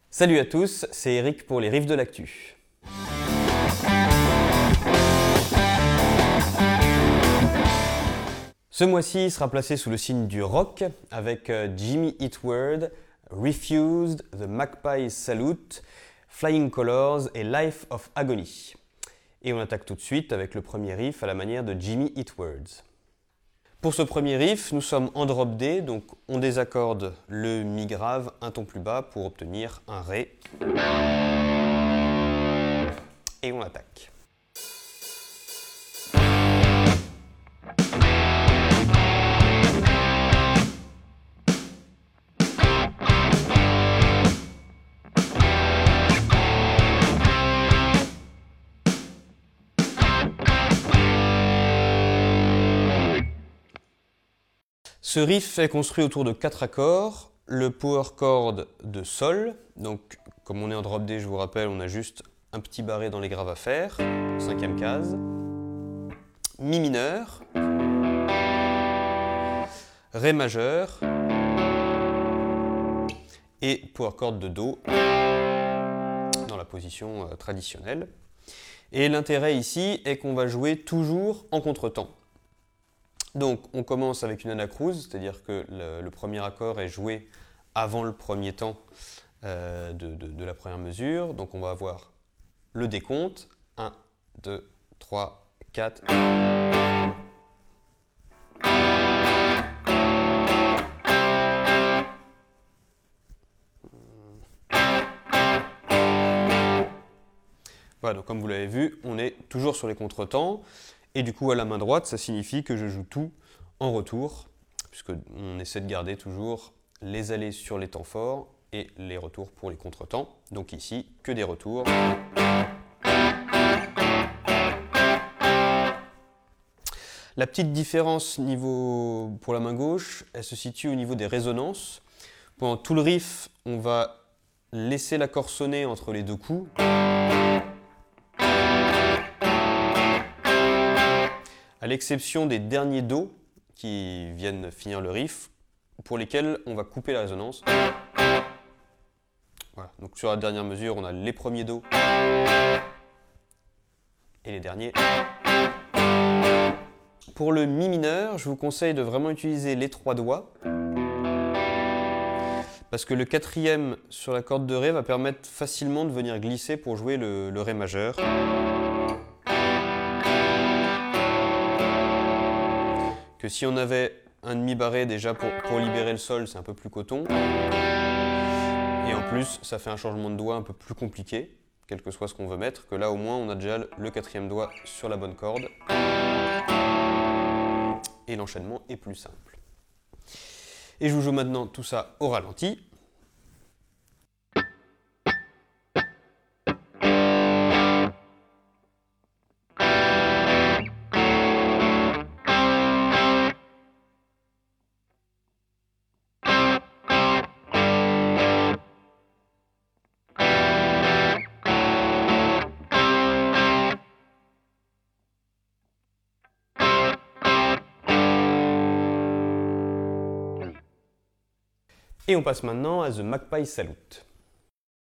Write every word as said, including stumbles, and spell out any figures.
Salut à tous, c'est Eric pour les Riffs de l'actu. Ce mois-ci sera placé sous le signe du rock avec Jimmy Eat World, Refused, The Magpie Salute, Flying Colors et Life of Agony. Et on attaque tout de suite avec le premier riff à la manière de Jimmy Eat Words. Pour ce premier riff, nous sommes en drop D, donc on désaccorde le Mi grave un ton plus bas pour obtenir un Ré. Et on attaque. Ce riff est construit autour de quatre accords, le power chord de Sol, donc comme on est en drop D, je vous rappelle, on a juste un petit barré dans les graves à faire, cinquième case, Mi mineur, Ré majeur et power chord de Do dans la position traditionnelle. Et l'intérêt ici est qu'on va jouer toujours en contretemps. Donc on commence avec une anacrouse, c'est-à-dire que le, le premier accord est joué avant le premier temps euh, de, de, de la première mesure. Donc on va avoir le décompte, un, deux, trois, quatre. Voilà, donc comme vous l'avez vu, on est toujours sur les contretemps. Et du coup, à la main droite, ça signifie que je joue tout en retour, puisqu'on essaie de garder toujours les allées sur les temps forts et les retours pour les contretemps. Donc ici, que des retours. La petite différence niveau pour la main gauche, elle se situe au niveau des résonances. Pendant tout le riff, on va laisser l'accord sonner entre les deux coups. À l'exception des derniers Do qui viennent finir le riff, pour lesquels on va couper la résonance. Voilà. Donc sur la dernière mesure, on a les premiers Do et les derniers. Pour le Mi mineur, je vous conseille de vraiment utiliser les trois doigts, parce que le quatrième sur la corde de Ré va permettre facilement de venir glisser pour jouer le, le Ré majeur. Que si on avait un demi barré déjà pour, pour libérer le sol, c'est un peu plus coton. Et en plus, ça fait un changement de doigt un peu plus compliqué, quel que soit ce qu'on veut mettre, que là au moins on a déjà le quatrième doigt sur la bonne corde. Et l'enchaînement est plus simple. Et je vous joue maintenant tout ça au ralenti. Et on passe maintenant à The Magpie Salute.